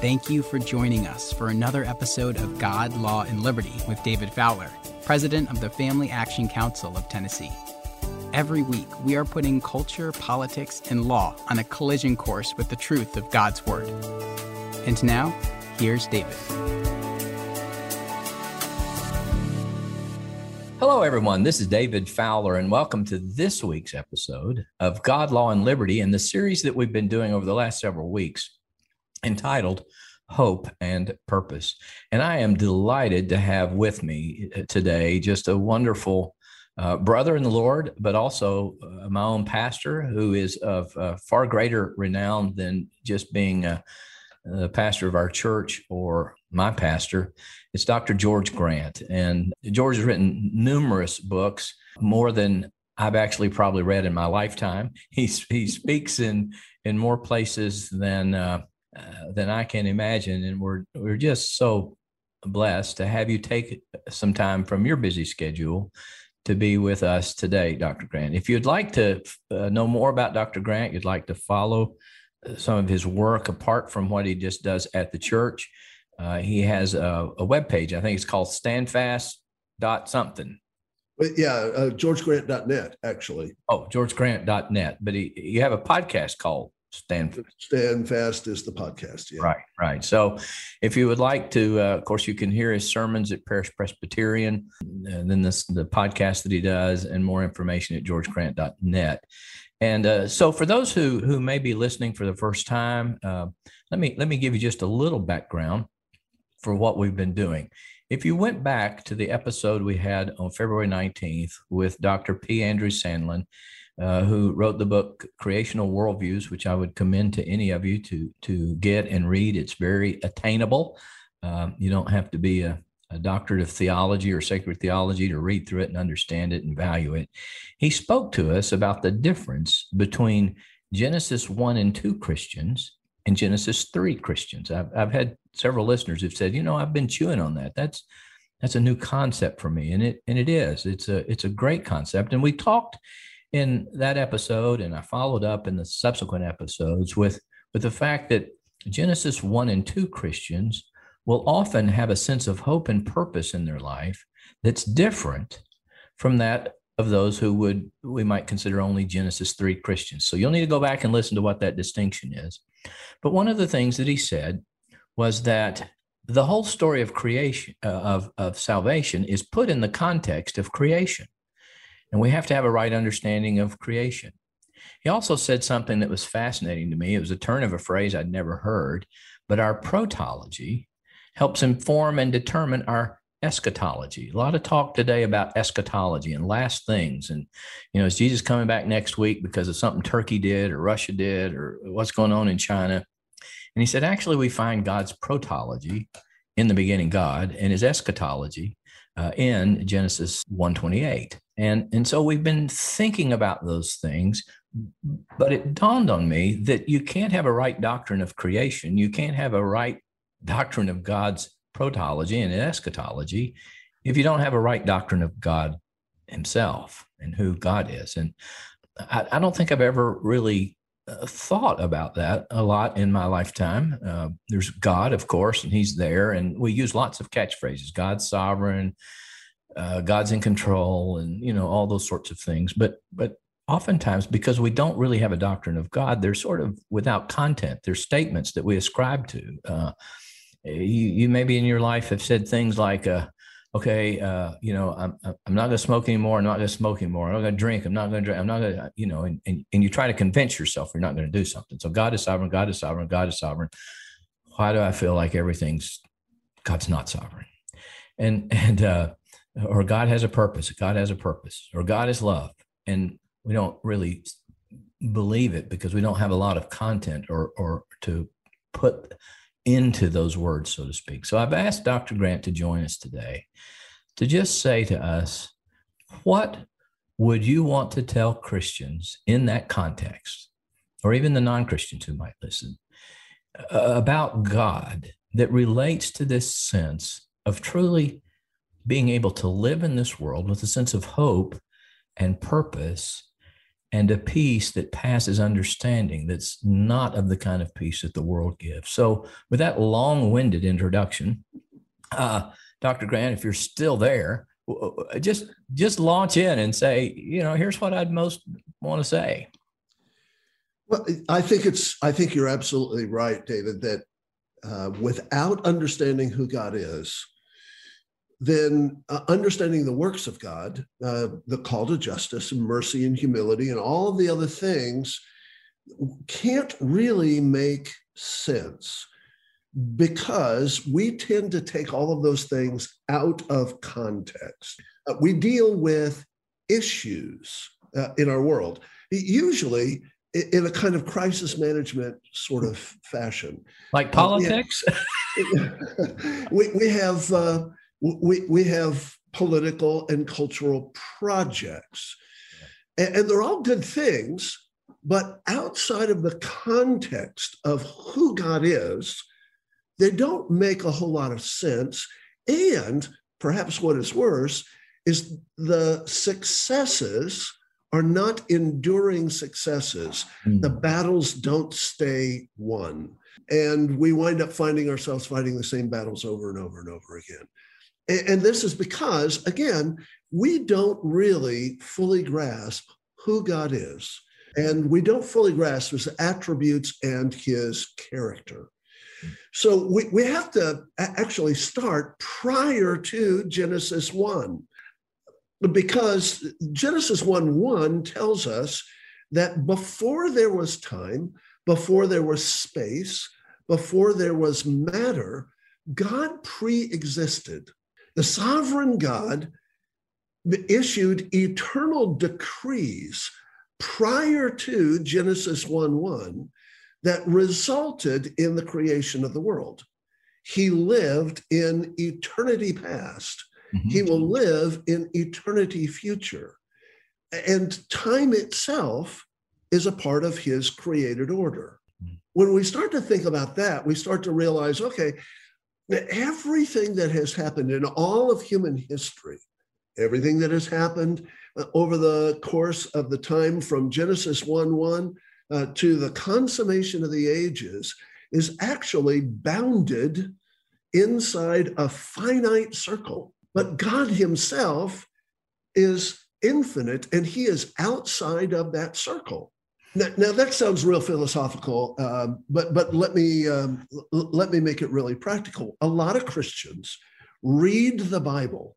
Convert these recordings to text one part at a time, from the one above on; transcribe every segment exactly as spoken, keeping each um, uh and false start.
Thank you for joining us for another episode of God, Law, and Liberty with David Fowler, President of the Family Action Council of Tennessee. Every week, we are putting culture, politics, and law on a collision course with the truth of God's Word. And now, here's David. Hello, everyone. This is David Fowler, and welcome to this week's episode of God, Law, and Liberty, and the series that we've been doing over the last several weeks, entitled Hope and Purpose. And I am delighted to have with me today just a wonderful uh, brother in the Lord, but also uh, my own pastor, who is of uh, far greater renown than just being a, a pastor of our church or my pastor. It's Doctor George Grant. And George has written numerous books, more than I've actually probably read in my lifetime. He, he speaks in, in more places than uh, Uh, than I can imagine. And we're we're just so blessed to have you take some time from your busy schedule to be with us today, Doctor Grant. If you'd like to uh, know more about Doctor Grant, you'd like to follow some of his work apart from what he just does at the church, uh, he has a, a webpage. I think it's called standfast dot something. Yeah, uh, george grant dot net, actually. Oh, george grant dot net. But he, you have a podcast called Stand Stand Fast is the podcast. Yeah. Right, right. So if you would like to, uh, of course, you can hear his sermons at Parish Presbyterian, and then this, the podcast that he does, and more information at george grant dot net. And uh, so for those who who may be listening for the first time, uh, let me let me give you just a little background for what we've been doing. If you went back to the episode we had on February nineteenth with Doctor P. Andrew Sandlin, Uh, who wrote the book Creational Worldviews, which I would commend to any of you to to get and read. It's very attainable. Um, you don't have to be a, a doctorate of theology or sacred theology to read through it and understand it and value it. He spoke to us about the difference between Genesis one and two Christians and Genesis three Christians. I've, I've had several listeners who've said, you know, I've been chewing on that. That's that's a new concept for me, and it and it is. It's a it's a great concept, and we talked in that episode, and I followed up in the subsequent episodes with, with the fact that Genesis one and two Christians will often have a sense of hope and purpose in their life that's different from that of those who would, we might consider only Genesis three Christians. So you'll need to go back and listen to what that distinction is. But one of the things that he said was that the whole story of creation, uh, of, of salvation is put in the context of creation. And we have to have a right understanding of creation. He also said something that was fascinating to me. It was a turn of a phrase I'd never heard, but our protology helps inform and determine our eschatology. A lot of talk today about eschatology and last things. And, you know, is Jesus coming back next week because of something Turkey did or Russia did or what's going on in China? And he said, actually, we find God's protology in the beginning, God, and his eschatology uh, in Genesis one twenty-eight. And, and so we've been thinking about those things, but it dawned on me that you can't have a right doctrine of creation. You can't have a right doctrine of God's protology and eschatology if you don't have a right doctrine of God himself and who God is. And I, I don't think I've ever really uh, thought about that a lot in my lifetime. Uh, there's God, of course, and he's there. And we use lots of catchphrases, God's sovereign, Uh, God's in control, and, you know, all those sorts of things. But but oftentimes, because we don't really have a doctrine of God, they're sort of without content. They're statements that we ascribe to. Uh, you, you maybe in your life have said things like, uh, okay, uh, you know, I'm I'm not going to smoke anymore. I'm not going to smoke anymore. I'm not going to drink. I'm not going to drink. I'm not going to, you know, and, and, and you try to convince yourself you're not going to do something. So God is sovereign. God is sovereign. God is sovereign. Why do I feel like everything's, God's not sovereign? And, and, uh, or God has a purpose, God has a purpose, or God is love. And we don't really believe it because we don't have a lot of content or, or to put into those words, so to speak. So I've asked Doctor Grant to join us today to just say to us, what would you want to tell Christians in that context, or even the non-Christians who might listen, uh, about God that relates to this sense of truly being able to live in this world with a sense of hope and purpose and a peace that passes understanding, that's not of the kind of peace that the world gives. So with that long-winded introduction, uh, Doctor Grant, if you're still there, just just launch in and say, you know, here's what I'd most want to say. Well, I think it's, I think you're absolutely right, David, that uh, without understanding who God is, then uh, understanding the works of God, uh, the call to justice and mercy and humility and all of the other things can't really make sense, because we tend to take all of those things out of context. Uh, we deal with issues uh, in our world, usually in a kind of crisis management sort of fashion. Like politics? Uh, we have, we, we have uh, We, we have political and cultural projects, and, and they're all good things, but outside of the context of who God is, they don't make a whole lot of sense. And perhaps what is worse is the successes are not enduring successes. Mm. The battles don't stay won. And we wind up finding ourselves fighting the same battles over and over and over again. And this is because, again, we don't really fully grasp who God is, and we don't fully grasp his attributes and his character. So we, we have to actually start prior to Genesis one, because Genesis one one tells us that before there was time, before there was space, before there was matter, God pre-existed. The sovereign God issued eternal decrees prior to Genesis one one that resulted in the creation of the world. He lived in eternity past. Mm-hmm. He will live in eternity future. And time itself is a part of his created order. Mm-hmm. When we start to think about that, we start to realize, okay, everything that has happened in all of human history, everything that has happened over the course of the time from Genesis one one uh, to the consummation of the ages, is actually bounded inside a finite circle. But God himself is infinite, and he is outside of that circle. Now, now that sounds real philosophical, uh, but but let me um, l- let me make it really practical. A lot of Christians read the Bible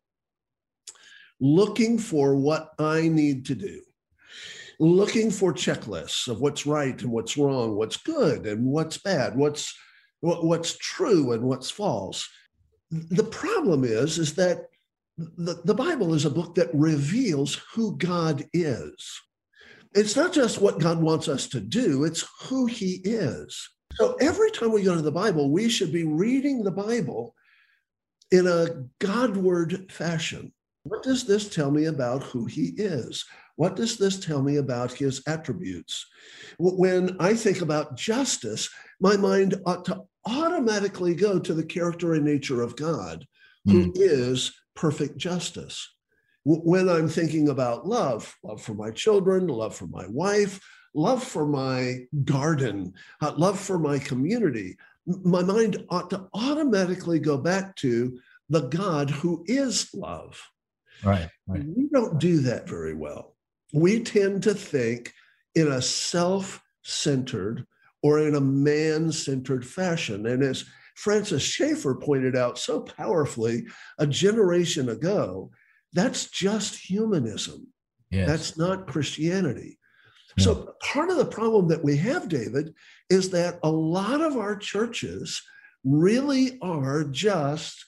looking for what I need to do, looking for checklists of what's right and what's wrong, what's good and what's bad, what's what, what's true and what's false. The problem is, is that the, the Bible is a book that reveals who God is. It's not just what God wants us to do, it's who he is. So every time we go to the Bible, we should be reading the Bible in a Godward fashion. What does this tell me about who he is? What does this tell me about his attributes? When I think about justice, my mind ought to automatically go to the character and nature of God, who mm. is perfect justice. When I'm thinking about love, love for my children, love for my wife, love for my garden, uh, love for my community, my mind ought to automatically go back to the God who is love. Right, right. We don't do that very well. We tend to think in a self-centered or in a man-centered fashion. And as Francis Schaeffer pointed out so powerfully a generation ago, that's just humanism. Yes. That's not Christianity. Yeah. So part of the problem that we have, David, is that a lot of our churches really are just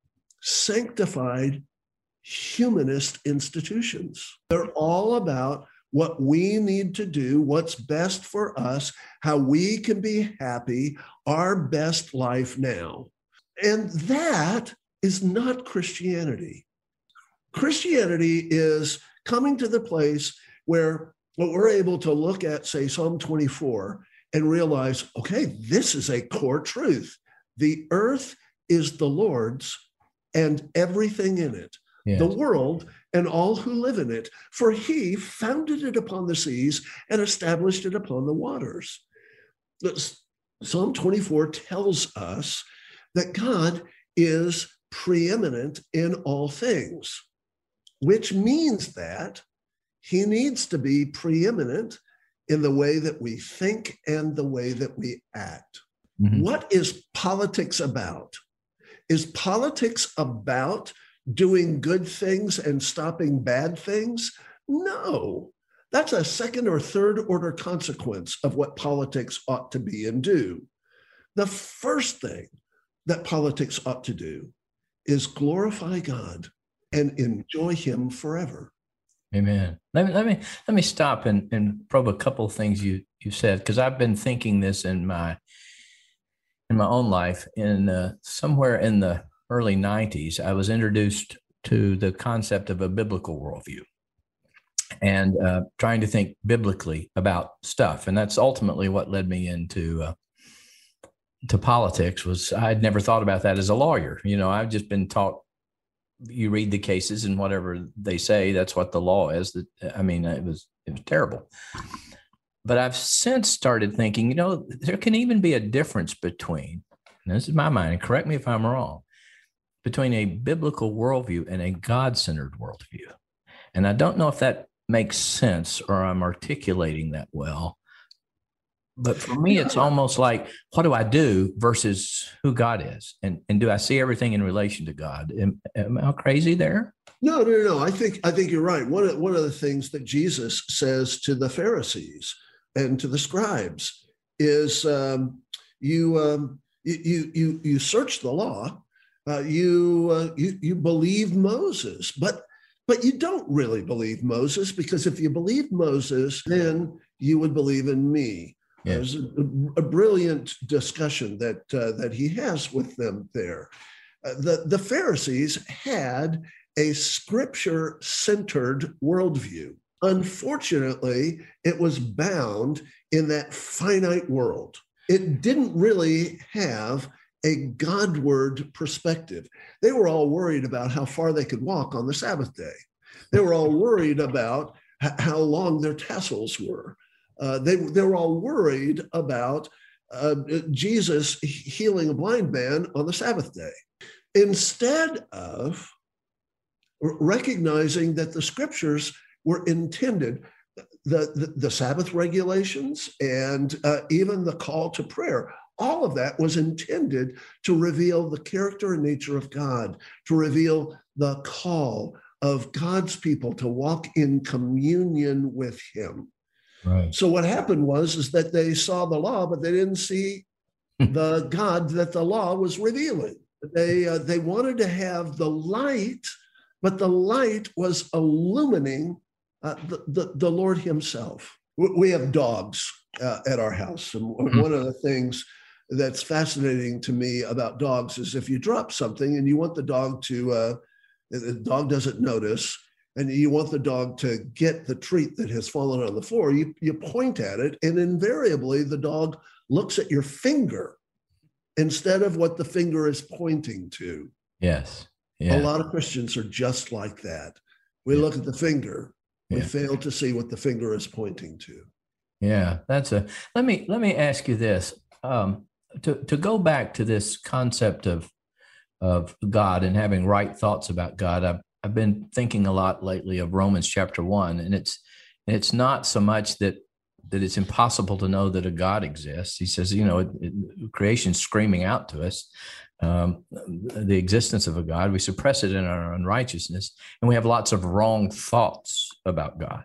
sanctified humanist institutions. They're all about what we need to do, what's best for us, how we can be happy, our best life now. And that is not Christianity. Christianity is coming to the place where we're able to look at, say, Psalm twenty-four and realize, okay, this is a core truth. The earth is the Lord's and everything in it. Yes. The world and all who live in it, for he founded it upon the seas and established it upon the waters. Psalm twenty-four tells us that God is preeminent in all things, which means that he needs to be preeminent in the way that we think and the way that we act. Mm-hmm. What is politics about? Is politics about doing good things and stopping bad things? No. That's a second or third order consequence of what politics ought to be and do. The first thing that politics ought to do is glorify God and enjoy him forever. Amen. Let me let me let me stop and, and probe a couple of things you you said, because I've been thinking this in my in my own life. In uh, somewhere in the early nineties, I was introduced to the concept of a biblical worldview, and uh, trying to think biblically about stuff. And that's ultimately what led me into uh, to politics. Was I'd never thought about that as a lawyer. You know, I've just been taught, you read the cases and whatever they say, that's what the law is. That I mean, it was it was terrible. But I've since started thinking, you know, there can even be a difference between, and this is my mind, and correct me if I'm wrong, between a biblical worldview and a God-centered worldview. And I don't know if that makes sense or I'm articulating that well. But for me, it's almost like, what do I do versus who God is? And, and do I see everything in relation to God? Am, am I crazy there? No, no, no. I think I think you're right. One of, one of the things that Jesus says to the Pharisees and to the scribes is um, you, um, you you you search the law, uh, you, uh, you you believe Moses, but but you don't really believe Moses, because if you believe Moses, then you would believe in me. Yes. There's a, a brilliant discussion that uh, that he has with them there. Uh, the, the Pharisees had a scripture-centered worldview. Unfortunately, it was bound in that finite world. It didn't really have a Godward perspective. They were all worried about how far they could walk on the Sabbath day. They were all worried about h- how long their tassels were. Uh, they, they were all worried about uh, Jesus healing a blind man on the Sabbath day, instead of recognizing that the scriptures were intended, the, the, the Sabbath regulations and uh, even the call to prayer, all of that was intended to reveal the character and nature of God, to reveal the call of God's people to walk in communion with him. Right. So what happened was is that they saw the law, but they didn't see the God that the law was revealing. They uh, they wanted to have the light, but the light was illumining uh, the, the the Lord himself. We have dogs uh, at our house, and mm-hmm. one of the things that's fascinating to me about dogs is if you drop something and you want the dog to, uh, the dog doesn't notice, and you want the dog to get the treat that has fallen on the floor, you, you point at it, and invariably the dog looks at your finger instead of what the finger is pointing to. Yes. Yeah. A lot of Christians are just like that. We yeah. look at the finger, we yeah. fail to see what the finger is pointing to. Yeah, that's a, let me, let me ask you this, um, to, to go back to this concept of, of God and having right thoughts about God. I've, I've been thinking a lot lately of Romans chapter one, and it's it's not so much that that it's impossible to know that a God exists. He says, you know, it, it, creation's screaming out to us um, the existence of a God. We suppress it in our unrighteousness, and we have lots of wrong thoughts about God.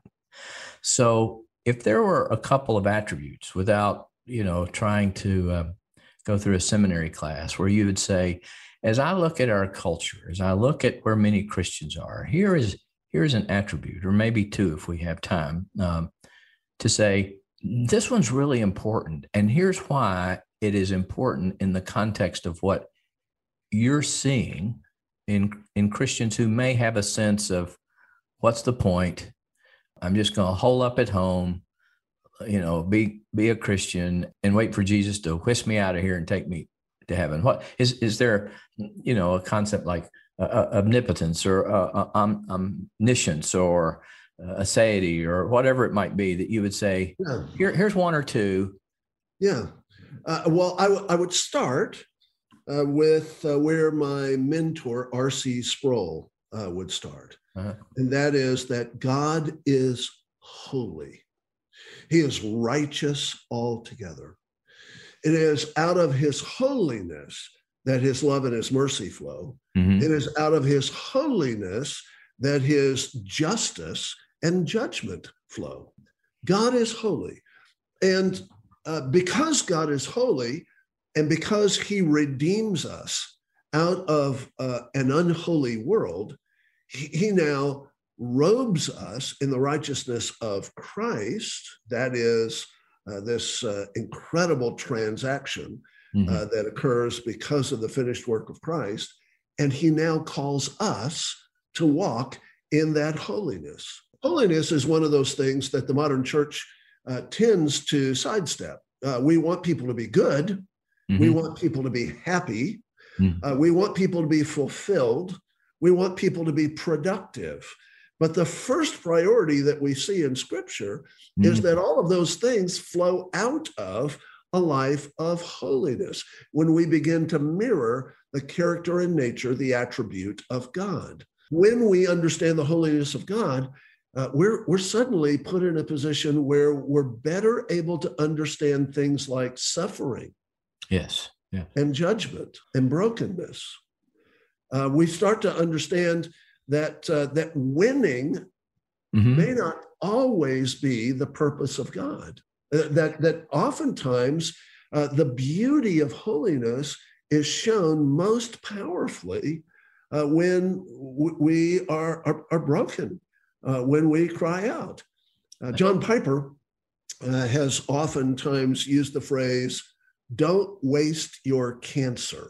So, if there were a couple of attributes, without you know trying to uh, go through a seminary class, where you would say, as I look at our culture, as I look at where many Christians are, here is here's an attribute, or maybe two if we have time, um, to say, this one's really important. And here's why it is important in the context of what you're seeing in, in Christians who may have a sense of, what's the point? I'm just going to hole up at home, you know, be be a Christian and wait for Jesus to whisk me out of here and take me to heaven. What is is there, you know, a concept like, uh, omnipotence or uh, um, omniscience or uh, aseity or whatever it might be, that you would say, yeah. Here, here's one or two. Yeah. Uh, well, I, w- I would start uh, with uh, where my mentor, R C Sproul, uh, would start. Uh-huh. And that is that God is holy. He is righteous altogether. It is out of his holiness that his love and his mercy flow. Mm-hmm. It is out of his holiness that his justice and judgment flow. God is holy. And uh, because God is holy, and because he redeems us out of uh, an unholy world, he, he now robes us in the righteousness of Christ. That is uh, this uh, incredible transaction mm-hmm. uh, that occurs because of the finished work of Christ. And he now calls us to walk in that holiness. Holiness is one of those things that the modern church uh, tends to sidestep. Uh, we want people to be good. Mm-hmm. We want people to be happy. Mm-hmm. Uh, we want people to be fulfilled. We want people to be productive. But the first priority that we see in Scripture mm-hmm. is that all of those things flow out of a life of holiness when we begin to mirror the character and nature, the attribute of God. When we understand the holiness of God, uh, we're, we're suddenly put in a position where we're better able to understand things like suffering. Yes. Yeah. And judgment and brokenness. Uh, we start to understand that uh, that winning mm-hmm. may not always be the purpose of God. Uh, that that oftentimes uh, the beauty of holiness is shown most powerfully uh, when w- we are are, are broken, uh, when we cry out. Uh, John Piper uh, has oftentimes used the phrase, "Don't waste your cancer."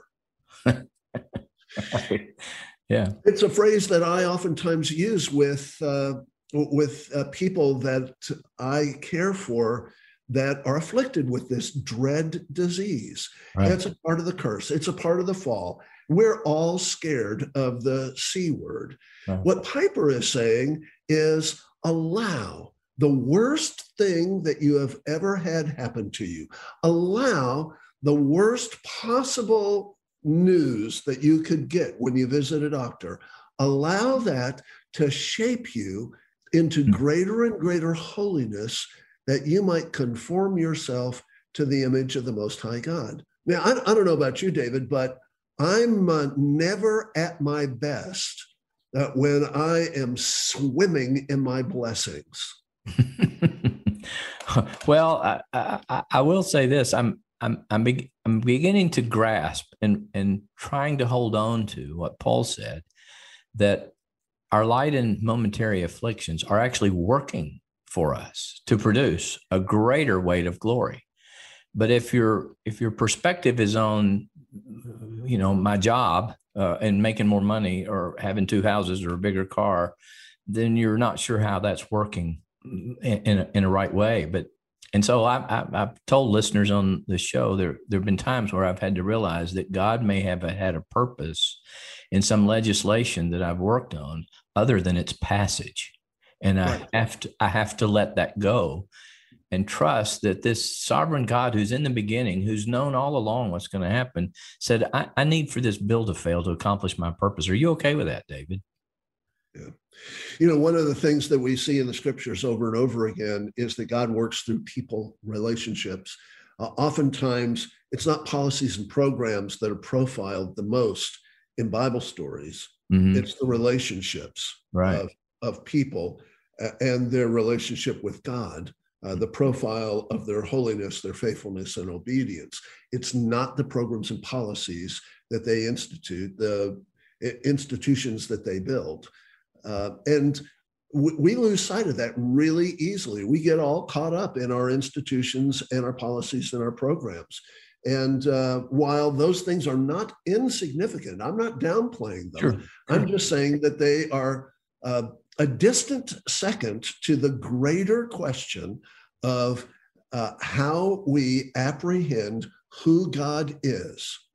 Yeah, it's a phrase that I oftentimes use with uh, with uh, people that I care for that are afflicted with this dread disease. Right. It's a part of the curse. It's a part of the fall. We're all scared of the C word. Right. What Piper is saying is allow the worst thing that you have ever had happen to you. Allow the worst possible news that you could get when you visit a doctor. Allow that to shape you into greater and greater holiness, that you might conform yourself to the image of the Most High God. Now, I, I don't know about you, David, but I'm uh, never at my best uh, when I am swimming in my blessings. Well, I, I, I will say this. I'm I'm I'm, be, I'm beginning to grasp and, and trying to hold on to what Paul said, that our light and momentary afflictions are actually working for us to produce a greater weight of glory. But if your if your perspective is on, you know, my job uh, and making more money or having two houses or a bigger car, then you're not sure how that's working in, in, a, in a right way. But And so I, I, I've told listeners on the show, there there have been times where I've had to realize that God may have had a purpose in some legislation that I've worked on other than its passage. And right. I have to I have to let that go and trust that this sovereign God who's in the beginning, who's known all along what's going to happen, said, I, I need for this bill to fail to accomplish my purpose. Are you okay with that, David? Yeah. You know, one of the things that we see in the scriptures over and over again is that God works through people relationships. Uh, oftentimes, it's not policies and programs that are profiled the most in Bible stories. Mm-hmm. It's the relationships right. of, of people uh, and their relationship with God, uh, the profile of their holiness, their faithfulness, and obedience. It's not the programs and policies that they institute, the institutions that they build. Uh, and w- we lose sight of that really easily. We get all caught up in our institutions and our policies and our programs. And uh, while those things are not insignificant, I'm not downplaying them. Sure. I'm just saying that they are uh, a distant second to the greater question of uh, how we apprehend who God is.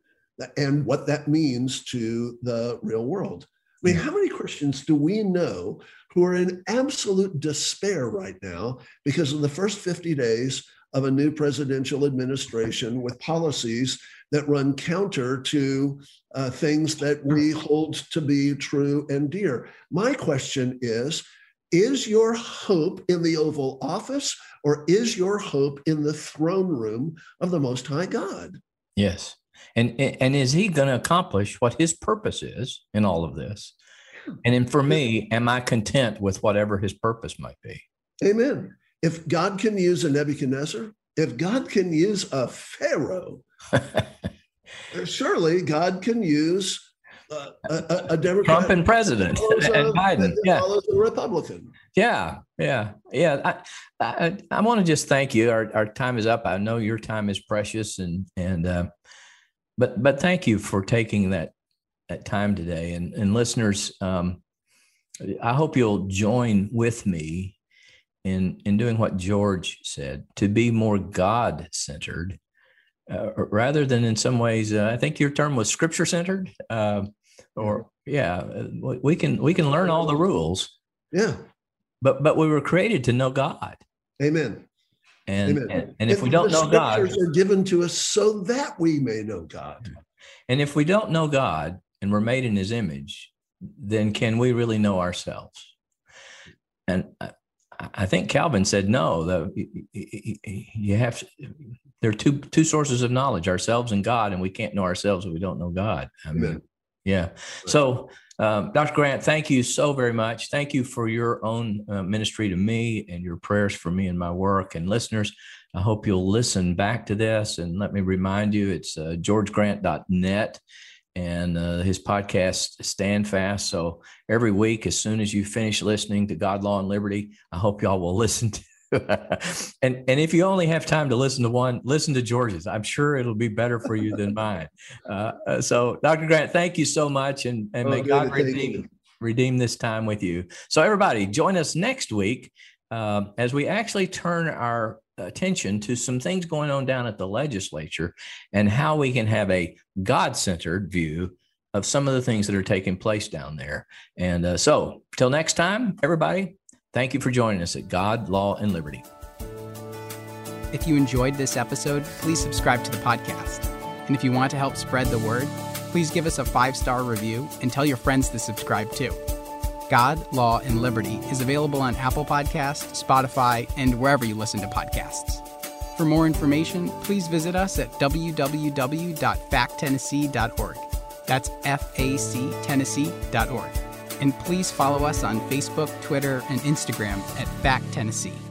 and what that means to the real world. I mean, how many Christians do we know who are in absolute despair right now because of the first fifty days of a new presidential administration with policies that run counter to uh, things that we hold to be true and dear? My question is, is your hope in the Oval Office, or is your hope in the throne room of the Most High God? Yes. And, and is he going to accomplish what his purpose is in all of this? And then for me, am I content with whatever his purpose might be? Amen. If God can use a Nebuchadnezzar, if God can use a Pharaoh, surely God can use uh, a, a Democrat. Trump and president and a, Biden. Yeah. A Republican. Yeah. Yeah. Yeah. I, I, I want to just thank you. Our, our time is up. I know your time is precious, and, and, uh, but, but thank you for taking that, that time today. And, and listeners, um, I hope you'll join with me in, in doing what George said, to be more God-centered, uh, rather than in some ways, uh, I think your term was scripture-centered, uh, or yeah, we can, we can learn all the rules. Yeah. But, but we were created to know God. Amen. And, Amen. and, and if and we don't know God, scriptures are given to us so that we may know God. And if we don't know God and we're made in his image, then can we really know ourselves? And I, I think Calvin said, no, the, you have to, there are two, two sources of knowledge, ourselves and God, and we can't know ourselves if we don't know God. I mean, Amen. Yeah. So, um, Doctor Grant, thank you so very much. Thank you for your own uh, ministry to me and your prayers for me and my work. And listeners, I hope you'll listen back to this. And let me remind you, it's uh, george grant dot net and uh, his podcast, Stand Fast. So every week, as soon as you finish listening to God, Law, and Liberty, I hope y'all will listen to and and if you only have time to listen to one, listen to George's. I'm sure it'll be better for you than mine. Uh, so, Doctor Grant, thank you so much, and, and oh, may God redeem, redeem this time with you. So, everybody, join us next week uh, as we actually turn our attention to some things going on down at the legislature and how we can have a God-centered view of some of the things that are taking place down there. And uh, so, till next time, everybody, thank you for joining us at God, Law, and Liberty. If you enjoyed this episode, please subscribe to the podcast. And if you want to help spread the word, please give us a five-star review and tell your friends to subscribe too. God, Law, and Liberty is available on Apple Podcasts, Spotify, and wherever you listen to podcasts. For more information, please visit us at w w w dot fact tennessee dot org. That's F A C Tennessee dot org. And please follow us on Facebook, Twitter, and Instagram at Fact Tennessee.